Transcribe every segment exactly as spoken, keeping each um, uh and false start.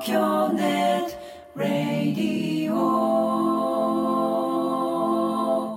京ネットラディオ。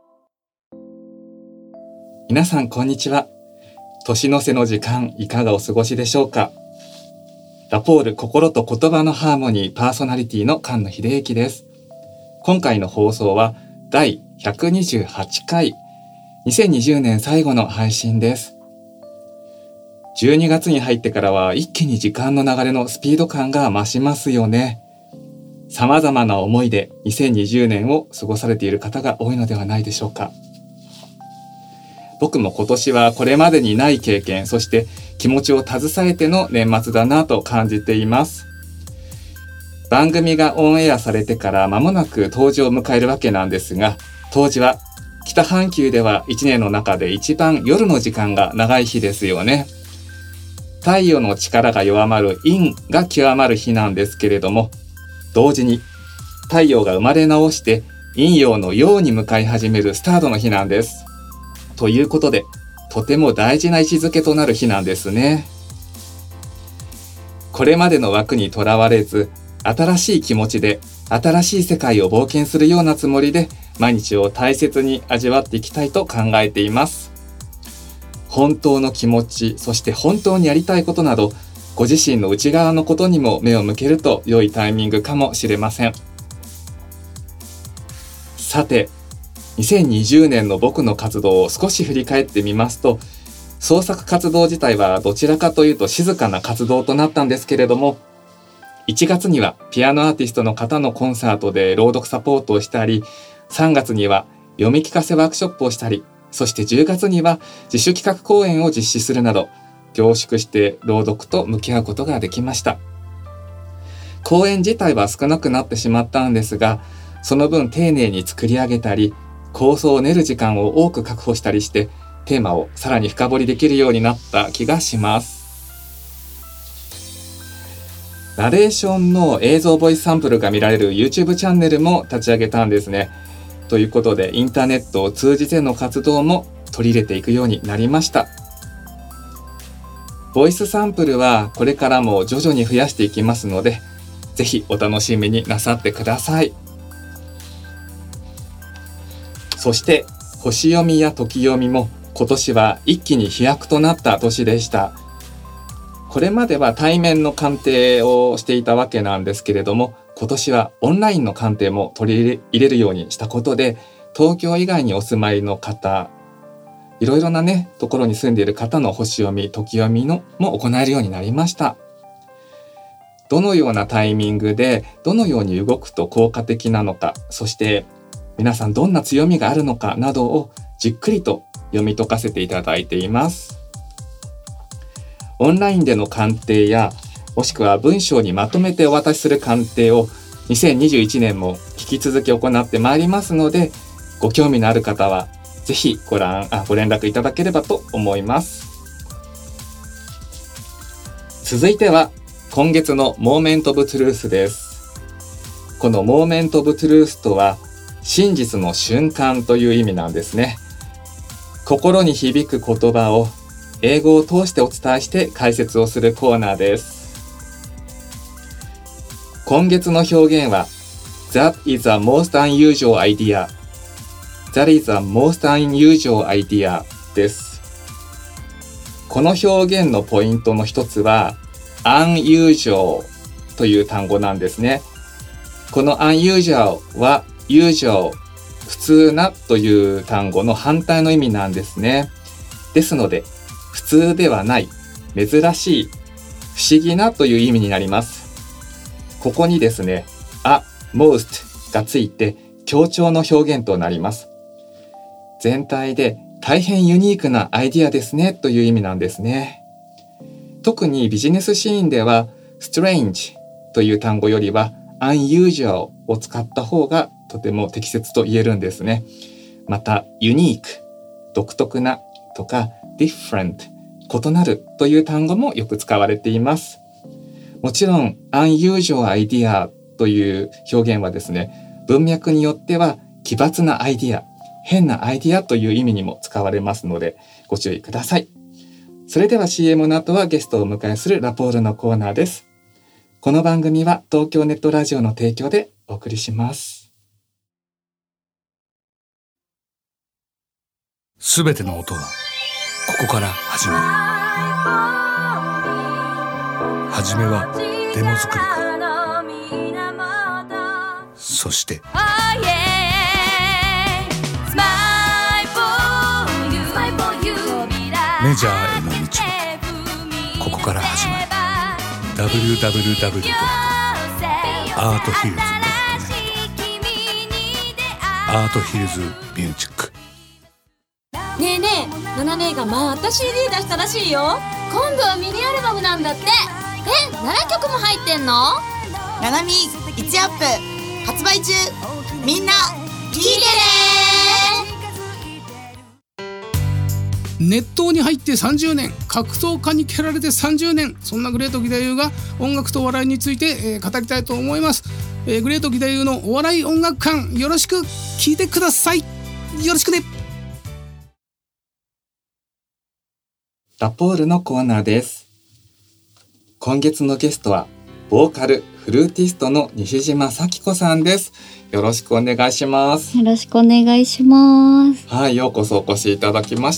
皆さんこんにちは。年の瀬の時間いかがお過ごしでしょうか。ラポール心と言葉のハーモニーパーソナリティの菅野秀之です。今回の放送はだいひゃくにじゅうはちかい、にせんにじゅうねん最後の配信です。じゅうにがつに入ってからは一気に時間の流れのスピード感が増しますよね。様々な思いでにせんにじゅうねんを過ごされている方が多いのではないでしょうか。僕も今年はこれまでにない経験、そして気持ちを携えての年末だなと感じています。番組がオンエアされてから間もなく冬至を迎えるわけなんですが、冬至は北半球ではいちねんの中で一番夜の時間が長い日ですよね。太陽の力が弱まる陰が極まる日なんですけれども、同時に太陽が生まれ直して陰陽の陽に向かい始めるスタートの日なんです。ということで、とても大事な位置づけとなる日なんですね。これまでの枠にとらわれず、新しい気持ちで新しい世界を冒険するようなつもりで毎日を大切に味わっていきたいと考えています。本当の気持ち、そして本当にやりたいことなど、ご自身の内側のことにも目を向けると良いタイミングかもしれません。さて、にせんにじゅうねんの僕の活動を少し振り返ってみますと、創作活動自体はどちらかというと静かな活動となったんですけれども、いちがつにはピアノアーティストの方のコンサートで朗読サポートをしたり、さんがつには読み聞かせワークショップをしたり、そしてじゅうがつには自主企画公演を実施するなど、凝縮して朗読と向き合うことができました。公演自体は少なくなってしまったんですが、その分丁寧に作り上げたり、構想を練る時間を多く確保したりして、テーマをさらに深掘りできるようになった気がします。ナレーションの映像ボイスサンプルが見られる YouTube チャンネルも立ち上げたんですね。ということで、インターネットを通じての活動も取り入れていくようになりました。ボイスサンプルはこれからも徐々に増やしていきますので、ぜひお楽しみになさってください。そして星読みや時読みも今年は一気に飛躍となった年でした。これまでは対面の鑑定をしていたわけなんですけれども、今年はオンラインの鑑定も取り入れるようにしたことで、東京以外にお住まいの方、いろいろなねところに住んでいる方の星読み、時読みのも行えるようになりました。どのようなタイミングでどのように動くと効果的なのか、そして皆さんどんな強みがあるのかなどをじっくりと読み解かせていただいています。オンラインでの鑑定や、もしくは文章にまとめてお渡しする鑑定をにせんにじゅういちねんも引き続き行ってまいりますので、ご興味のある方はぜひご覧あご連絡いただければと思います。続いては今月のモーメントオブトゥルースです。このモーメントオブトゥルースとは、真実の瞬間という意味なんですね。心に響く言葉を英語を通してお伝えして解説をするコーナーです。今月の表現は That is a most unusual idea That is a most unusual idea です。この表現のポイントの一つは unusual という単語なんですね。この unusual は usual 普通なという単語の反対の意味なんですね。ですので、普通ではない、珍しい、不思議なという意味になります。ここにですね、a most がついて強調の表現となります。全体で大変ユニークなアイディアですねという意味なんですね。特にビジネスシーンでは strange という単語よりは unusual を使った方がとても適切と言えるんですね。また unique 独特なとか different 異なるという単語もよく使われています。もちろん unusual idea という表現はですね、文脈によっては奇抜なアイディア、変なアイディアという意味にも使われますのでご注意ください。それでは シーエム の後はゲストをお迎えするラポールのコーナーです。 この番組は東京ネットラジオの提供でお送りします。 すべての音はここから始まる。はじめはデモ作りから、そしてメジャーへの道もここから始まる。 ダブリューダブリューダブリュー ドット アートヒルズ ドット ネット アートヒルズミュージック。 ねえねえ、ナナ姉がまた シーディー 出したらしいよ。今度はミニアルバムなんだって。え、ななきょくも入ってんの？ ナナミいちアップ発売中。みんな聞いてね。 熱湯に入ってさんじゅうねん、格闘家に蹴られてさんじゅうねん、そんなグレート義太夫が音楽とお笑いについて、えー、語りたいと思います。えー、グレート義太夫のお笑い音楽館、よろしく聞いてください。よろしくね。 ラポールのコーナーです。今月のゲストはボーカルフルーティストの西島咲子さんです。よろしくお願いします。 よろしくお願いします。 はい、ようこそお越しいただきました。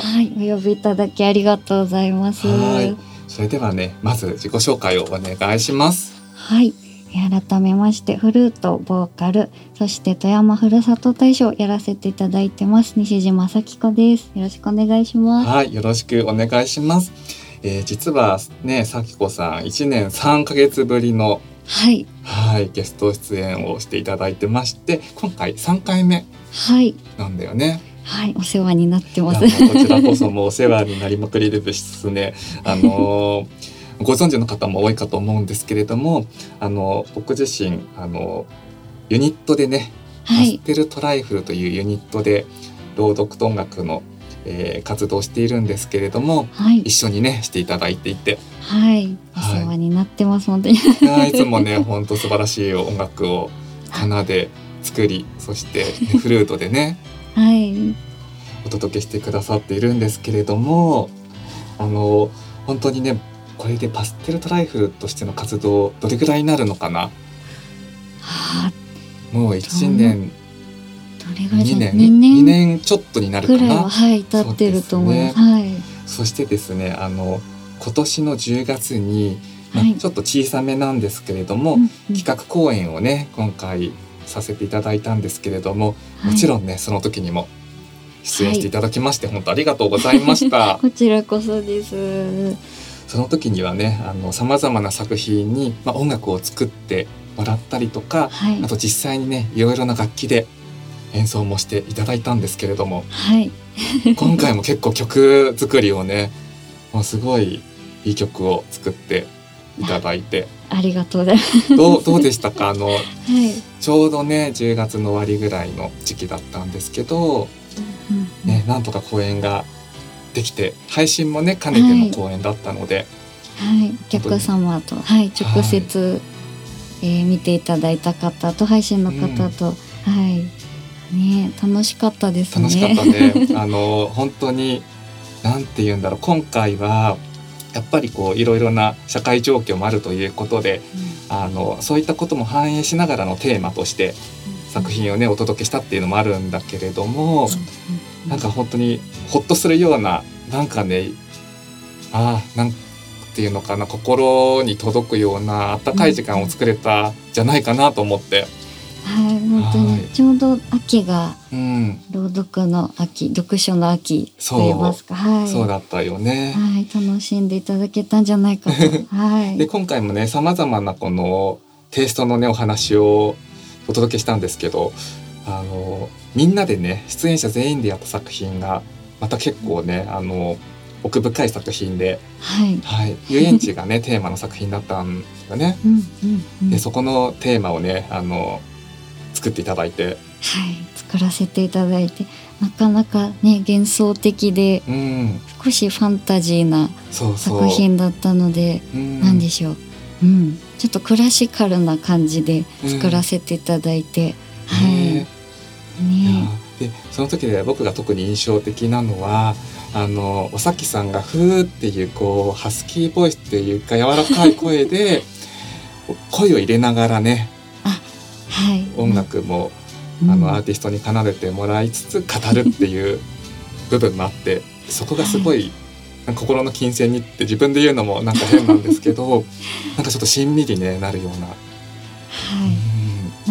はい、お呼びいただきありがとうございます。 はい、それではね、まず自己紹介をお願いします。 はい、改めましてフルート、ボーカル、そして富山ふるさと大賞をやらせていただいてます西島咲子です。よろしくお願いします。 はい、よろしくお願いします。えー、実はね、咲子さんいちねんさんかげつぶりのはい、 はい、ゲスト出演をしていただいてまして、今回さんかいめなんだよね。 はい、はい、お世話になってます。 こちらこそもうお世話になりまくりですね。あのー、ご存知の方も多いかと思うんですけれども、あの僕自身あのユニットでね、 はい、 パステルトライフルというユニットで朗読と音楽のえー、活動しているんですけれども、 はい、 一緒にねしていただいていて、 はい、お世話になってます、はい、本当にいつもね本当素晴らしい音楽を奏で作り、そして、ね、フルートでね、 はい、 お届けしてくださっているんですけれども、あの本当にねこれでパステルトライフルとしての活動どれぐらいになるのかな。 はあ、 もういちねんにねんにねんちょっとになるかなぐらいは、はい、経ってると思います。 そうですね、 はい、 そしてですね、あの今年のじゅうがつに、まあ、 はい、 ちょっと小さめなんですけれども、 うんうん、 企画公演をね今回させていただいたんですけれども、はい、もちろんねその時にも出演していただきまして、はい、本当ありがとうございましたこちらこそです。 その時にはね、あの様々な作品に、まあ、音楽を作ってもらったりとか、はい、あと実際にねいろいろな楽器で演奏もしていただいたんですけれども、 はい、 今回も結構曲作りをねもうすごいいい曲を作っていただいて、 ありがとうございます。 どう、どうでしたか。あの、はい、ちょうどねじゅうがつの終わりぐらいの時期だったんですけど、うんうん、ね、なんとか公演ができて配信もね兼ねての公演だったので、 はいはい、お客様と、はい、直接、はい、えー、見ていただいた方と配信の方と、うん、はいね、楽しかったですね。 楽しかったね。あの本当になんて言うんだろう、今回はやっぱりこういろいろな社会状況もあるということで、うん、あのそういったことも反映しながらのテーマとして作品をねお届けしたっていうのもあるんだけれども、うん、なんか本当にほっとするような、なんかね、ああなんていうのかな、心に届くような温かい時間を作れたんじゃないかなと思って。 はい、本当にちょうど秋が朗読の秋、うん、読書の秋といいますか、はい、 そうだったよね、 はい、楽しんでいただけたんじゃないかと、はい、 で今回もねさまざまなこのテイストのねお話をお届けしたんですけど、あのみんなでね出演者全員でやった作品がまた結構ね、あの奥深い作品で、 はいはい、遊園地がねテーマの作品だったんだよね、うんうんうん、でそこのテーマをねあの作っていただいて、 はい、作らせていただいて、なかなかね幻想的で、うん、少しファンタジーな作品だったので、そうそう、うん、なんでしょう、うん、ちょっとクラシカルな感じで作らせていただいて、うん、はい、ねね、でその時で僕が特に印象的なのは、あのおさきさんがふーっていうこうハスキーボイスっていうか柔らかい声で声を入れながらね、 あ、はい、 音楽も、 うん、 あのアーティストに奏でてもらいつつ語るっていう部分もあってそこがすごい、はい、なんか心の金銭にって自分で言うのもなんか変なんですけどなんかちょっとしんみり、ね、なるような、はい、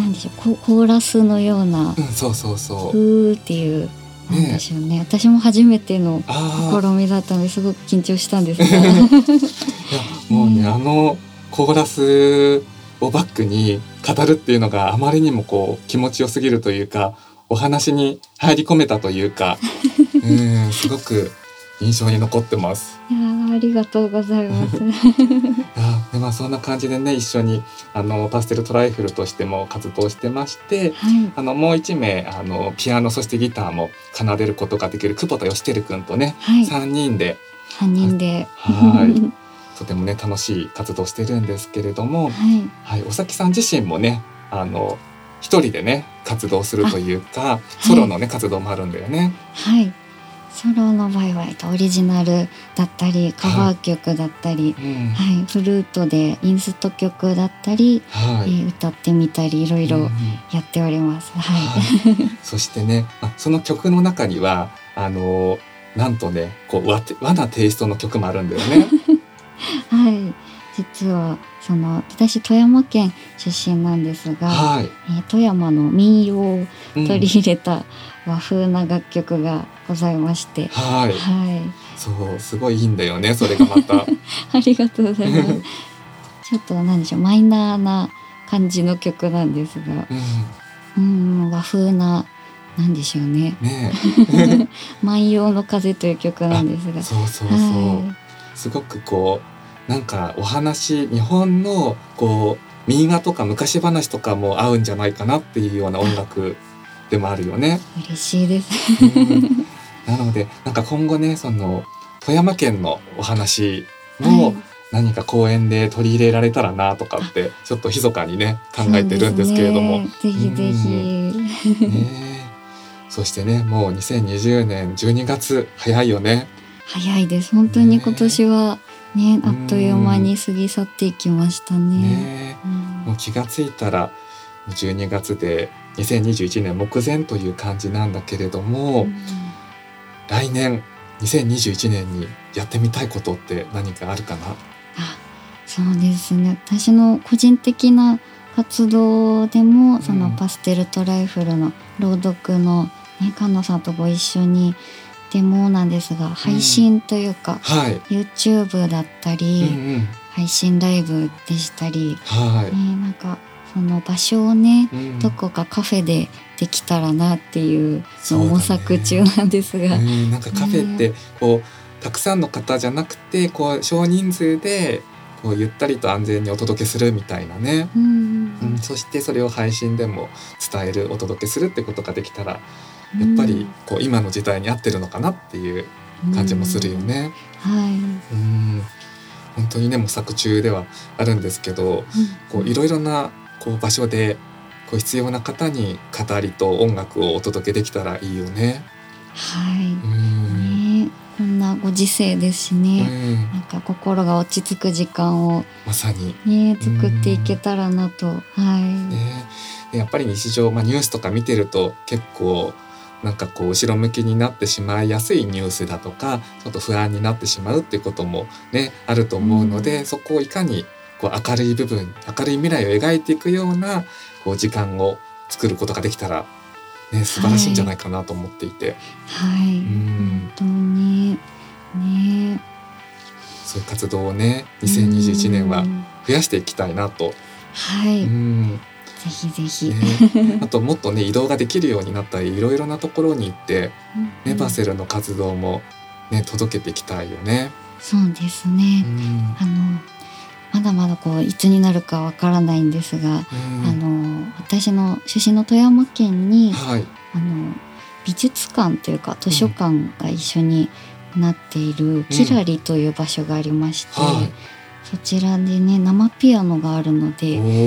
うん、なんでしょう、コ, コーラスのような、 うん、そうそうそうふーっていうなんでしょう ね, ね私も初めての試みだったのですごく緊張したんですがいやもうね、うん、あのコーラスをバックに語るっていうのがあまりにもこう気持ちよすぎるというかお話に入り込めたというかうんすごく印象に残ってます。 いやありがとうございますあで、まあ、そんな感じでね一緒にあのパステルトライフルとしても活動してまして、はい、あのもう一名あのピアノそしてギターも奏でることができる久保田義輝くんとね、はい、さんにんでさんにんではいとてもね楽しい活動してるんですけれども、はいはい、おさきさん自身もねあの一人でね活動するというかソロのね、はい、活動もあるんだよね。 はいソロの場合はオリジナルだったりカバー曲だったり、はいうんはい、フルートでインスト曲だったり、はいえー、歌ってみたりいろいろやっております、うんはいはい、そしてねその曲の中にはあのなんとねこう和なテイストの曲もあるんだよねはい実はその私富山県出身なんですが、はいえー、富山の民謡を取り入れた和風な楽曲がございまして、うん、はい、はい、 そうすごいいいんだよねそれがまたありがとうございますちょっと何でしょうマイナーな感じの曲なんですが、うん、うん和風ななんでしょうねね万葉の風という曲なんですがそうそうそう、はい、すごくこうなんかお話日本のこう民話とか昔話とかも合うんじゃないかなっていうような音楽でもあるよね。 嬉しいです、 うん、なのでなんか今後ねその富山県のお話も何か公演で取り入れられたらなとかってちょっと密かにね考えてるんですけれども、 ね、ぜひぜひ、 うんね、そしてねもうにせんにじゅうねんじゅうにがつ早いよね。 早いです本当に今年はね、あっという間に過ぎ去っていきましたね。ねうん、もう気がついたらじゅうにがつでにせんにじゅういちねん目前という感じなんだけれども、うん、来年にせんにじゅういちねんにやってみたいことって何かあるかな？ あ、そうですね私の個人的な活動でも、うん、そのパステルトライフルの朗読の、ね、菅野さんとご一緒にでもなんですが配信というか、うんはい、YouTube だったり、うんうん、配信ライブでしたり、はいね、なんかその場所をね、うん、どこかカフェでできたらなっていうのを模索中なんですが、 ねうん、なんかカフェってこう、ね、たくさんの方じゃなくてこう少人数でこうゆったりと安全にお届けするみたいなね、うんうん、そしてそれを配信でも伝えるお届けするってことができたらやっぱりこう今の時代に合ってるのかなっていう感じもするよね。 うんはい、 うん本当にね模索中ではあるんですけど、こういろいろなこう場所でこう必要な方に語りと音楽をお届けできたらいいよね。 はい。うんねこんなご時世ですしね、うん、なんか心が落ち着く時間をまさに、 ね、作っていけたらなと。はいね、やっぱり日常、まあ、ニュースとか見てると結構なんかこう後ろ向きになってしまいやすいニュースだとかちょっと不安になってしまうっていうこともねあると思うので、うん、そこをいかにこう明るい部分明るい未来を描いていくようなこう時間を作ることができたら、ね、素晴らしいんじゃないかなと思っていて、 はい、はい、うん本当にねそういう活動をねにせんにじゅういちねんは増やしていきたいなと、 はい、うんぜひぜひ、 ね、あともっとね移動ができるようになったりいろいろなところに行って、うん、ね、バセルの活動も、ね、届けていきたいよね。 そうですね、うん、あのまだまだこういつになるかわからないんですが、うん、あの私の出身の富山県に、はい、あの美術館というか図書館が一緒になっているキラリという場所がありまして、うんはい、そちらでね生ピアノがあるので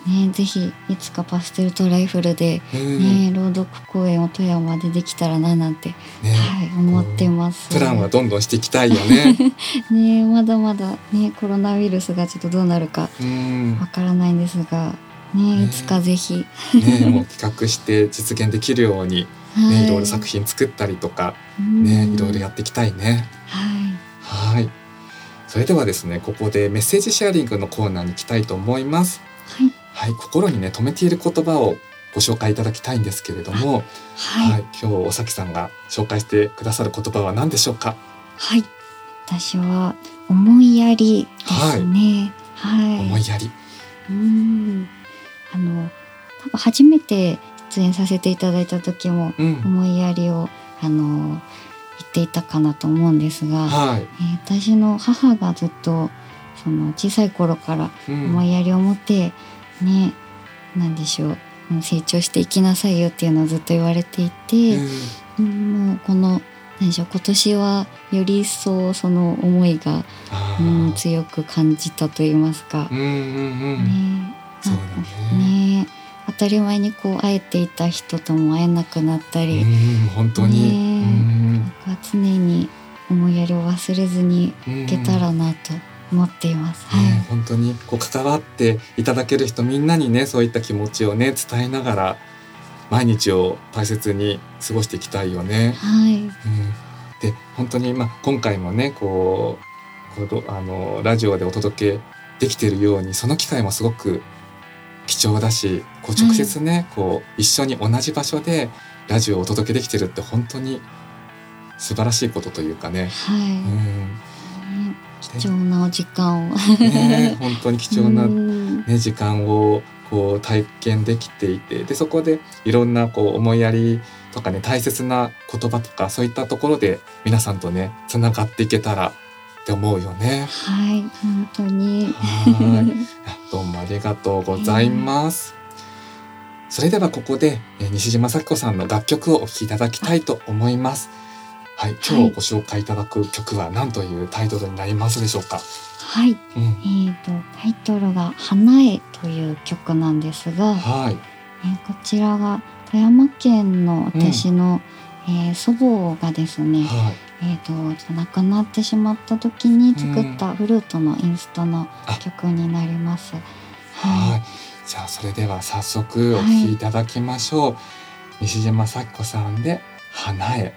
ね、ぜひいつかパステルとライフルで、ね、朗読公演を富山でできたらななんて、ね、はい、思ってます。 プランはどんどんしていきたいよね。 ね、まだまだ、ね、コロナウイルスがちょっとどうなるかわからないんですが、ね、いつかぜひ、 ね、もう企画して実現できるように、ね、はい、いろいろ作品作ったりとか、ね、いろいろやっていきたいね。はい、はい。それではですね、ここでメッセージシェアリングのコーナーに行きたいと思います。はい、はい、心にね留めている言葉をご紹介いただきたいんですけれども、はい、はい、今日おさきさんが紹介してくださる言葉は何でしょうか？ はい、私は思いやりですね。はい、はい、 思いやり。 うん、あの多分初めて出演させていただいた時も、うん、思いやりをあの言っていたかなと思うんですが、はい、えー、私の母がずっとその小さい頃から思いやりを持って、うん、ね、なんでしょう、成長していきなさいよっていうのをずっと言われていて、うん、もうこの何でしょう、今年はより一層その思いが、うん、強く感じたと言いますか、うんうんうん、ね、そうだね、ね、当たり前にこう会えていた人とも会えなくなったり、 うん、本当に、 ね、うん、なんか常に思いやりを忘れずにいけたらなと思っています。 はい、ね、本当にこう関わっていただける人みんなにね、そういった気持ちをね伝えながら毎日を大切に過ごしていきたいよね。はい、うん、で本当に、まあ、今回もねこう、こうあのラジオでお届けできているようにその機会もすごく貴重だし、こう直接ね、はい、こう一緒に同じ場所でラジオをお届けできてるって本当に素晴らしいことというかね。はい、うん、 貴重なお時間をね、本当に貴重な、ね、時間をこう体験できていて、でそこでいろんなこう思いやりとかね、大切な言葉とかそういったところで皆さんとねつながっていけたらって思うよね。 はい、本当に。 はいどうもありがとうございます。えー、それではここで西島咲子さんの楽曲をお聴きいただきたいと思います。はい、今日ご紹介いただく曲は何というタイトルになりますでしょうか？ はい、うん、えーとタイトルが花へという曲なんですが、はい、えー、こちらが富山県の私の、うん、えー、祖母がですね、はい、えーと亡くなってしまった時に作ったフルートのインストの曲になります。うん、 はい、はい、じゃあそれでは早速お聴きいただきましょう。はい、西島咲子さんで花へ。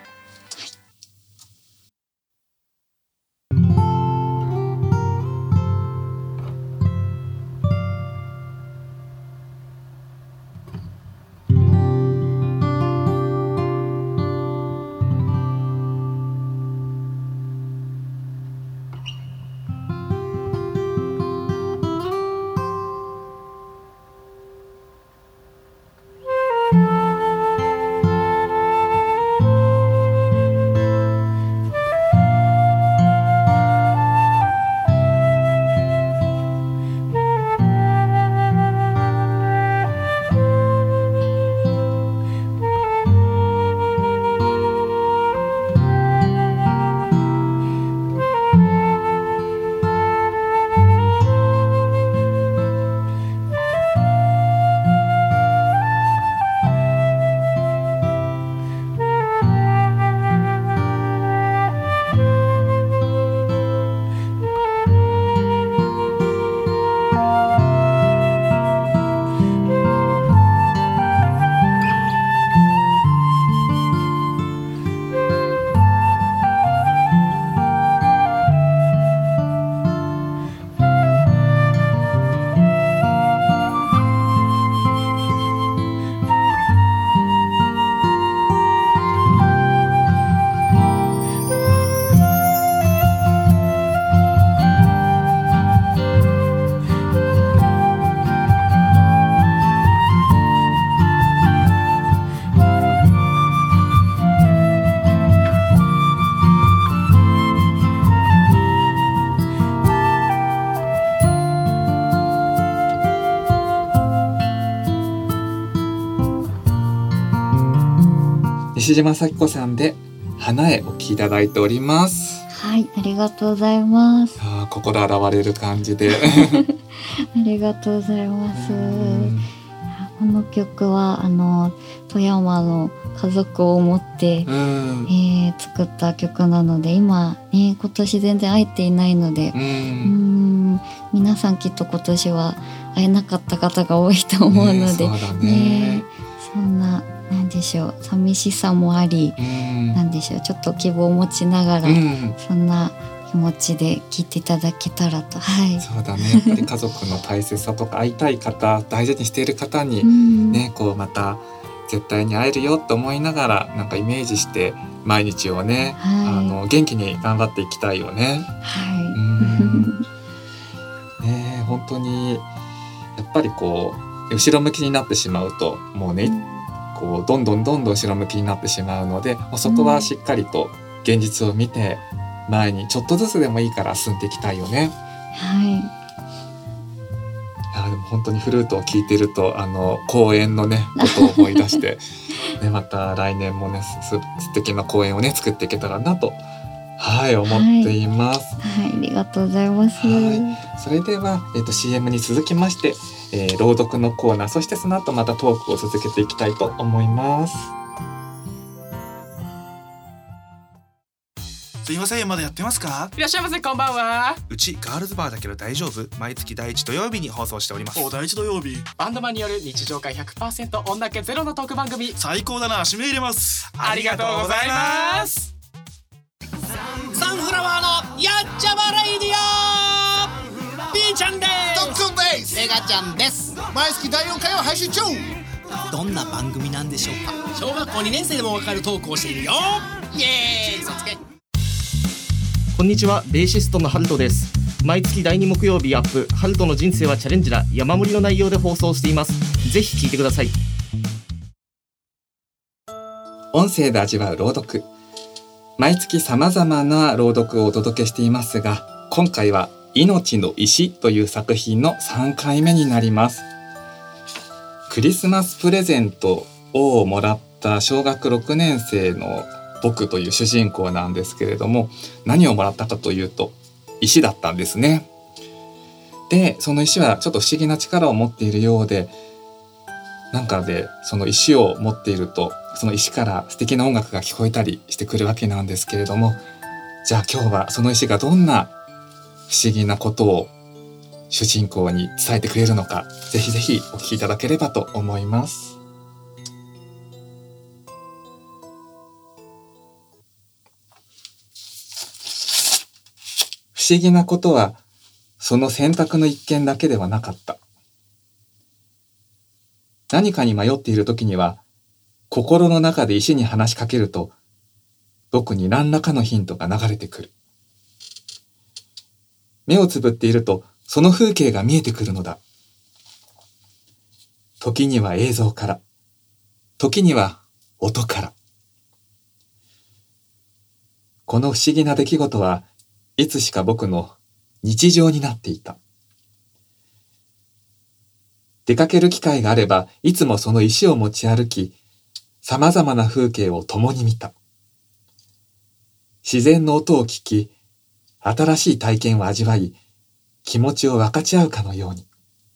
西島咲子さんで花へお聴きいただいております。 はい、ありがとうございます。 あ、心洗われる感じでありがとうございます。この曲はあの富山の家族を思って、えー、作った曲なので、今、ね、今年全然会えていないので、うんうん皆さんきっと今年は会えなかった方が多いと思うので、ね、そうだねね、そんななんでしょう、寂しさもあり、なんでしょう、ちょっと希望を持ちながら、そんな気持ちで聴いていただけたらと。はい、 そうだね、やっぱり家族の大切さとか会いたい方大事にしている方にね、こうまた絶対に会えるよと思いながら、なんかイメージして毎日をね、はい、あの元気に頑張っていきたいよね。はい、うんね、本当にやっぱりこう後ろ向きになってしまうともうね、こうどんどんどんどん後ろ向きになってしまうので、そこはしっかりと現実を見て前にちょっとずつでもいいから進んでいきたいよね。はい。いやでも本当にフルートを聴いてるとあの公演のねことを思い出して、ね、また来年もねす素敵な公演をね作っていけたらなとはい思っています。 はい、はい、ありがとうございます。 はい、それでは、えーと、シーエム に続きまして、えー、朗読のコーナー、そしてその後またトークを続けていきたいと思います。 すいません、まだやってますか？ いらっしゃいませ、こんばんは。 うちガールズバーだけど大丈夫？毎月第一土曜日に放送しております。 お、第一土曜日。バンドマンによる日常会 ひゃくパーセント 女気ゼロのトーク番組。 最高だな、締め入れます。 ありがとうございます。 サンフラワーのやっちゃまレイディオ、 B ちゃんです。 トックンです。 メガちゃんです。 毎月だいよんかいを配信中。 どんな番組なんでしょうか？小学校にねん生でもわかるトークをしているよ。イエーイ、嘘つけ。 こんにちは、ベーシストのハルトです。毎月だいに木曜日アップ、ハルトの人生はチャレンジだ、山盛りの内容で放送しています。ぜひ聞いてください。 音声で味わう朗読、毎月さまざまな朗読をお届けしていますが、今回は命の石という作品のさんかいめになります。クリスマスプレゼントをもらった小学ろくねん生の僕という主人公なんですけれども、何をもらったかというと石だったんですね。で、その石はちょっと不思議な力を持っているようで、なんかでその石を持っているとその石から素敵な音楽が聞こえたりしてくるわけなんですけれども、じゃあ今日はその石がどんな不思議なことを主人公に伝えてくれるのか、ぜひぜひお聞きいただければと思います。不思議なことはその選択の一件だけではなかった。何かに迷っている時には心の中で石に話しかけると僕に何らかのヒントが流れてくる。目をつぶっているとその風景が見えてくるのだ。時には映像から、時には音から。この不思議な出来事はいつしか僕の日常になっていた。出かける機会があればいつもその石を持ち歩き、さまざまな風景を共に見た。自然の音を聞き、新しい体験を味わい、気持ちを分かち合うかのように。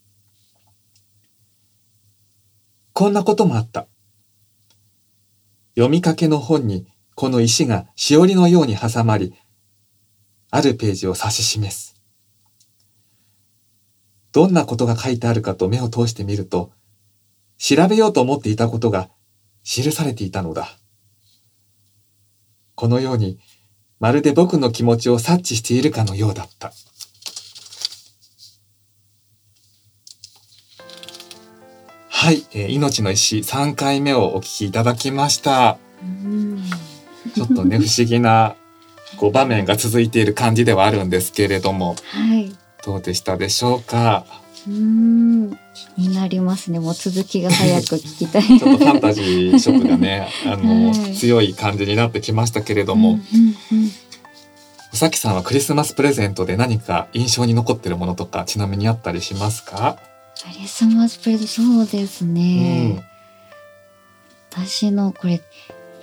こんなこともあった。読みかけの本にこの石がしおりのように挟まり、あるページを指し示す。どんなことが書いてあるかと目を通してみると、調べようと思っていたことが記されていたのだ。このように、まるで僕の気持ちを察知しているかのようだった。はい、えー、命の石さんかいめをお聞きいただきました。ちょっとね不思議なこう場面が続いている感じではあるんですけれども、はい、どうでしたでしょうか。 うーん、気になりますね。もう続きが早く聞きたい。 ちょっとファンタジー色がねあの、はい、強い感じになってきましたけれども、うんうんうん、うさきさんはクリスマスプレゼントで何か印象に残っているものとかちなみにあったりしますか？ クリスマスプレゼント、そうですね、うん、私のこれ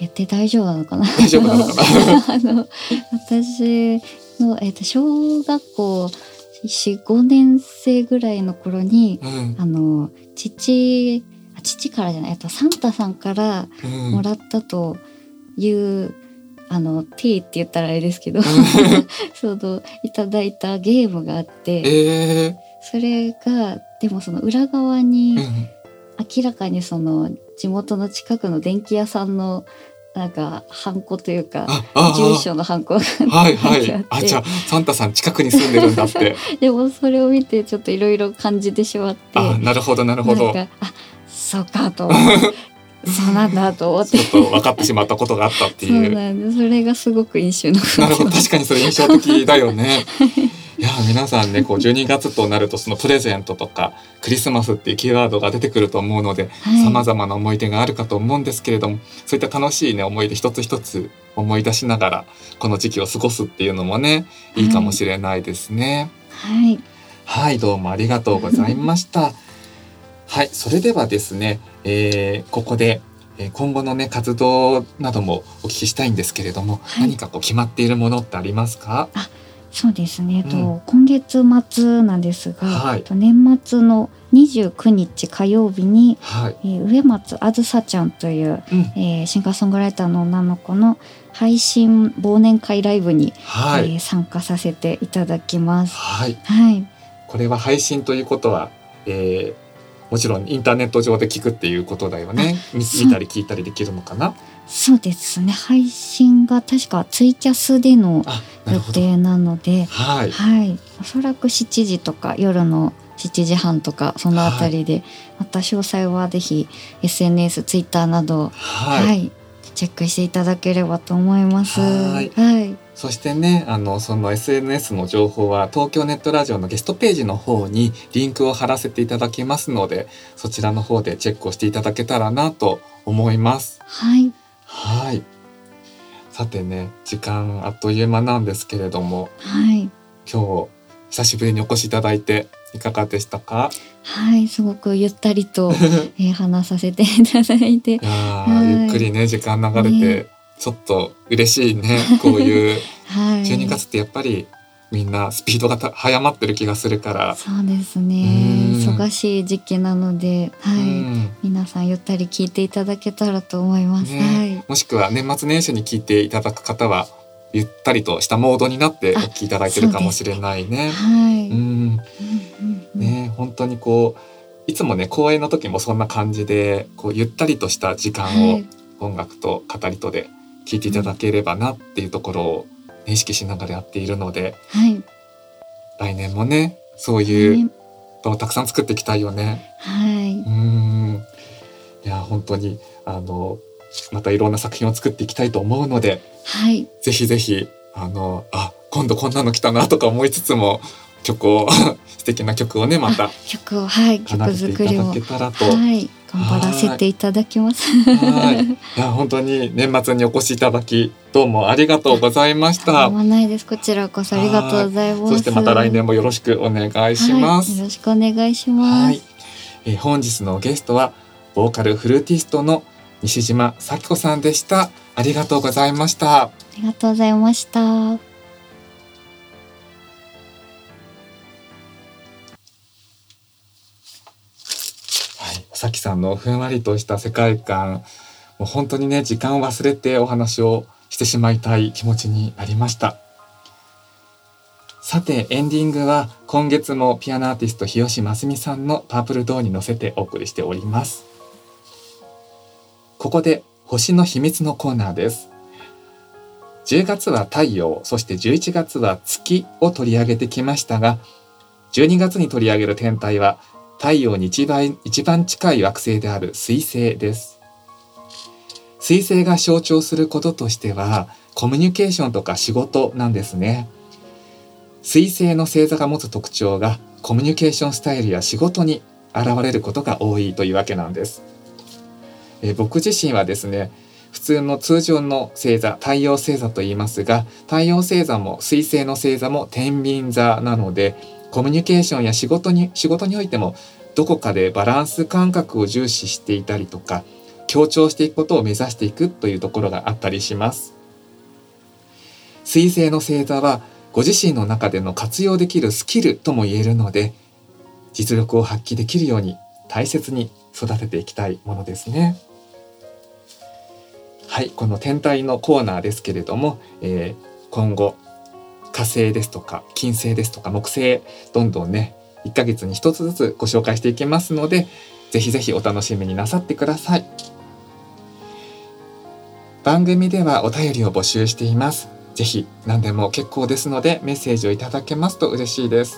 言って大丈夫なのかな大丈夫なのかなあの私の、えー、と小学校 よん、ごねん生ぐらいの頃に、うん、あの父あ父からじゃない、えっと、サンタさんからもらったという、うん、あの T って言ったらあれですけどそのいただいたゲームがあって、えー、それがでもその裏側に、うん、明らかにその地元の近くの電気屋さんのなんかハンコというか住所のハンコがはいはいあじゃあサンタさん近くに住んでるんだってでもそれを見てちょっといろいろ感じてしまって、 あなるほどなるほど、 なんかあそうかとそうなんだと思ってちょっと分かってしまったことがあったっていうそうなんです。それがすごく印象のなるほど確かにそれ印象的だよねいや皆さんねこうじゅうにがつとなるとそのプレゼントとかクリスマスっていうキーワードが出てくると思うので、さまざまな思い出があるかと思うんですけれども、そういった楽しいね思い出一つ一つ思い出しながらこの時期を過ごすっていうのもねいいかもしれないですね。 はい、 はい、どうもありがとうございましたはい、それではですね、えー、ここで今後のね活動などもお聞きしたいんですけれども、はい、何かこう決まっているものってありますか？ あそうですね、うん、と今月末なんですが、はい、年末のにじゅうくにち火曜日に、はいえー、植松あずさちゃんという、うんえー、シンガーソングライターの女の子の配信忘年会ライブに、はいえー、参加させていただきます。 はい、 はい、 これは配信ということは、えー、もちろんインターネット上で聞くっていうことだよね。見たり聞いたりできるのかな？ そうですね、配信が確かツイキャスでの予定なので、はいはい、おそらくしちじとか夜のしちじはんとかそのあたりで、はい、また詳細はぜひ エスエヌエス、ツイッターなど、はいはい、チェックしていただければと思います。はい、はい、 そしてねあのその エスエヌエス の情報は東京ネットラジオのゲストページの方にリンクを貼らせていただきますので、そちらの方でチェックをしていただけたらなと思います。 はいはい、さてね時間あっという間なんですけれども、 はい、 今日久しぶりにお越しいただいていかがでしたか？ はいすごくゆったりと、えー、話させていただいていや、はい、ゆっくりね時間流れて、ね、ちょっと嬉しいねこういう、はい、じゅうにがつってやっぱりみんなスピードが早まってる気がするから。 そうですね、忙しい時期なので、はい、皆さんゆったり聞いていただけたらと思います、ねはい、 もしくは年末年始に聞いていただく方はゆったりとしたモードになってお聞きいただいてるかもしれないね。 はい、 うんうんうん、ね本当にこういつもね公演の時もそんな感じでこうゆったりとした時間を音楽と語りとで聞いていただければなっていうところを意識しながらやっているので、 はい、 来年もねそういう場をたくさん作っていきたいよね。 はい、 うんいや本当にあのまたいろんな作品を作っていきたいと思うので、 はい、 ぜひぜひあのあ今度こんなの来たなとか思いつつも曲を素敵な曲をねまた曲をはい曲作りを奏でていただけたらと、 はい頑張らせていただきます。 はいいや本当に年末にお越しいただきどうもありがとうございました。 とんでもないです。こちらこそありがとうございます。 そしてまた来年もよろしくお願いします。 はい、よろしくお願いします。はいえー、本日のゲストはボーカルフルーティストの西島咲子さんでした。ありがとうございました。 ありがとうございました。 さきさんのふんわりとした世界観もう本当にね時間を忘れてお話をしてしまいたい気持ちになりました。さてエンディングは今月もピアノアーティスト日吉真澄さんのパープルドーンに乗せてお送りしております。ここで星の秘密のコーナーです。じゅうがつは太陽、そしてじゅういちがつは月を取り上げてきましたが、じゅうにがつに取り上げる天体は太陽に一番、一番近い惑星である水星です。水星が象徴することとしてはコミュニケーションとか仕事なんですね。水星の星座が持つ特徴がコミュニケーションスタイルや仕事に現れることが多いというわけなんです。え僕自身はですね普通の通常の星座太陽星座と言いますが、太陽星座も水星の星座も天秤座なのでコミュニケーションや仕事に仕事においてもどこかでバランス感覚を重視していたりとか、 強調していくことを目指していくというところがあったりします。水星の星座はご自身の中での活用できるスキルとも言えるので、実力を発揮できるように大切に育てていきたいものですね。はい、この天体のコーナーですけれども、えー、今後火星ですとか金星ですとか木星、どんどんねいっかげつに一つずつご紹介していきますので、ぜひぜひお楽しみになさってください。番組ではお便りを募集しています。ぜひ何でも結構ですのでメッセージをいただけますと嬉しいです。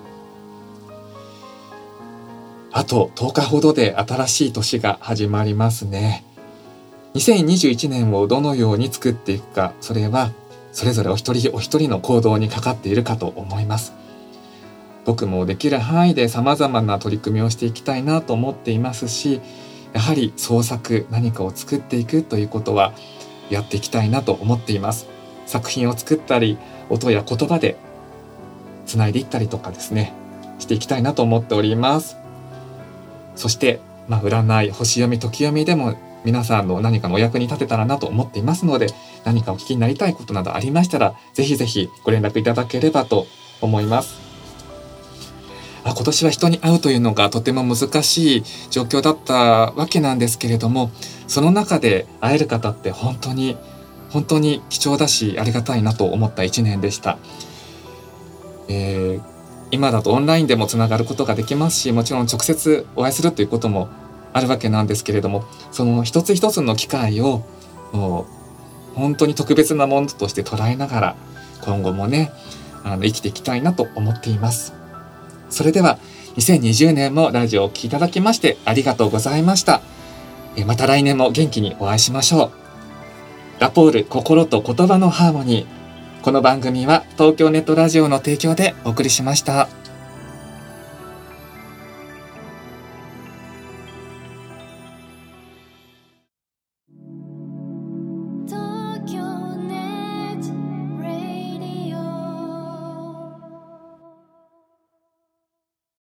あととおかほどで新しい年が始まりますね。にせんにじゅういちねんをどのように作っていくか、それはそれぞれお一人お一人の行動にかかっているかと思います。僕もできる範囲で様々な取り組みをしていきたいなと思っていますし、やはり創作、何かを作っていくということはやっていきたいなと思っています。作品を作ったり、音や言葉でつないでいったりとかですね、していきたいなと思っております。そして、まあ、占い、星読み、時読みでも皆さんの何かのお役に立てたらなと思っていますので、何かお聞きになりたいことなどありましたら、ぜひぜひご連絡いただければと思います。あ、今年は人に会うというのがとても難しい状況だったわけなんですけれども、その中で会える方って本当に本当に貴重だし、ありがたいなと思った一年でした。えー、今だとオンラインでもつながることができますし、もちろん直接お会いするということもあるわけなんですけれども、その一つ一つの機会をもう本当に特別なものとして捉えながら、今後もねあの生きていきたいなと思っています。それではにせんにじゅうねんもラジオをお聞きいただきましてありがとうございました。えまた来年も元気にお会いしましょう。ラポール、心と言葉のハーモニー。この番組は東京ネットラジオの提供でお送りしました。